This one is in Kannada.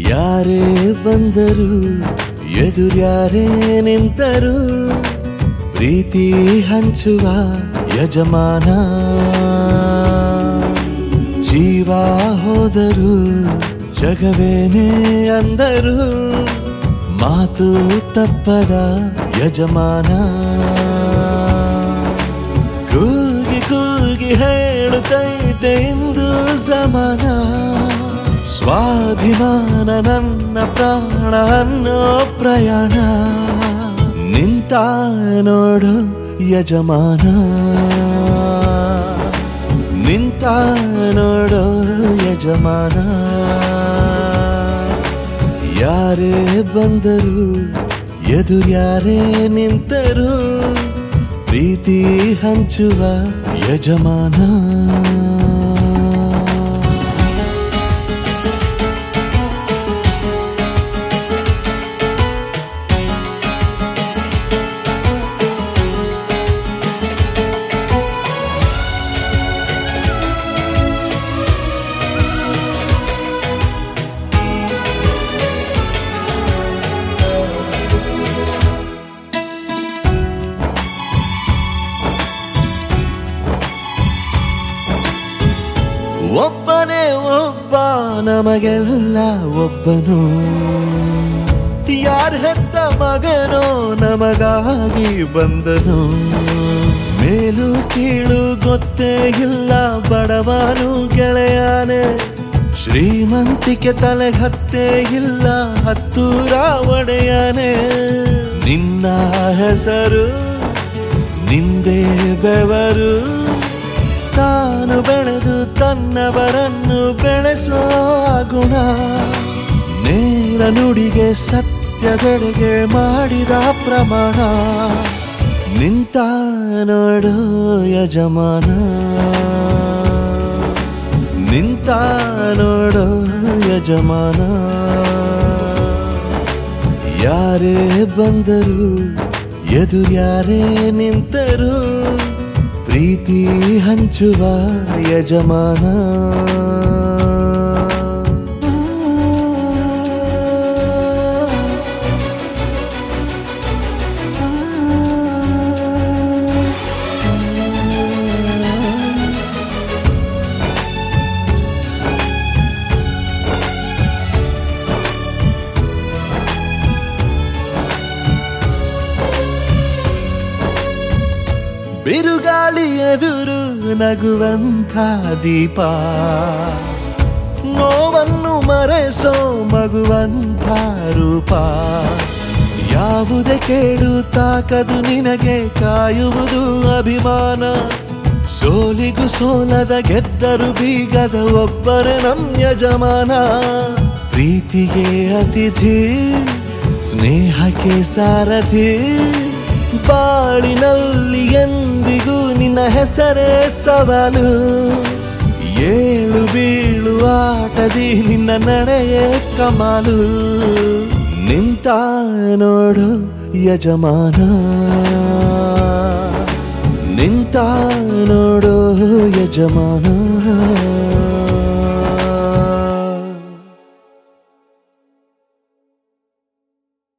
ಯಾರೇ ಬಂದರು ಎದುರ್ಯಾರೇ ನಿಂತರು ಪ್ರೀತಿ ಹಂಚುವ ಯಜಮಾನ ಜೀವ ಹೋದರು ಜಗವೇನೇ ಅಂದರು ಮಾತು ತಪ್ಪದ ಯಜಮಾನ ಕೂಗಿ ಕೂಗಿ ಹೇಳುತ್ತೈತೆ ಇಂದು ಸಮಾನ ಸ್ವಾಭಿಮಾನ ನನ್ನ ಪ್ರಾಣ ಅನ್ನೋ ಪ್ರಯಾಣ ನಿಂತ ನೋಡು ಯಜಮಾನ ನಿಂತ ನೋಡು ಯಜಮಾನ ಯಾರೇ ಬಂದರು ಎದುರ್ಯಾರೇ ನಿಂತರು ಪ್ರೀತಿ ಹಂಚುವ ಯಜಮಾನ ಒಬ್ಬನೇ ಒಬ್ಬ ನಮಗೆಲ್ಲ ಒಬ್ಬನು ಯಾರ ಹೆತ್ತ ಮಗನೋ ನಮಗಾಗಿ ಬಂದನು ಮೇಲು ಕೀಳು ಗೊತ್ತೇ ಇಲ್ಲ ಬಡವನು ಗೆಳೆಯಾನೆ ಶ್ರೀಮಂತಿಕೆ ತಲೆ ಹತ್ತೇ ಇಲ್ಲ ಹತ್ತೂರ ಒಡೆಯಾನೆ ನಿನ್ನ ಹೆಸರು ನಿಂದೇ ಬೆವರು ತಾನು ಬೆಳೆದು ತನ್ನವರನ್ನು ಬೆಳೆಸೋ ಗುಣ ನೇರ ನುಡಿಗೆ ಸತ್ಯದೆಡೆಗೆ ಮಾಡಿದ ಪ್ರಮಾಣ ನಿಂತ ನೋಡು ಯಜಮಾನ ನಿಂತ ನೋಡು ಯಜಮಾನ ಯಾರೇ ಬಂದರು ಎದುರ್ಯಾರೇ ನಿಂತರು ಪ್ರೀತಿ ಹಂಚುವ ಯಜಮಾನ ಬಿರುಗಾಳಿ ಎದುರು ನಗುವಂಥ ದೀಪ ನೋವನ್ನು ಮರೆಸೋ ಮಗುವಂಥ ರೂಪ ಯಾವುದೇ ಕೇಳು ತಾಕದು ನಿನಗೆ ಕಾಯುವುದು ಅಭಿಮಾನ ಸೋಲಿಗೂ ಸೋಲದ ಗೆದ್ದರು ಬೀಗದ ಒಬ್ಬರೇ ನಮ್ ಯಜಮಾನ ಪ್ರೀತಿಗೆ ಅತಿಥಿ ಸ್ನೇಹಕ್ಕೆ ಸಾರಥಿ ಬಾಳಿನಲ್ಲಿ ಎಂದಿಗೂ ನಿನ್ನ ಹೆಸರೇ ಸವಾಲು ಏಳು ಬೀಳು ಆಟದಿ ನಿನ್ನ ನಡೆಯೇ ಕಮಾಲು ನಿಂತ ನೋಡು ಯಜಮಾನ ನಿಂತ ನೋಡು ಯಜಮಾನ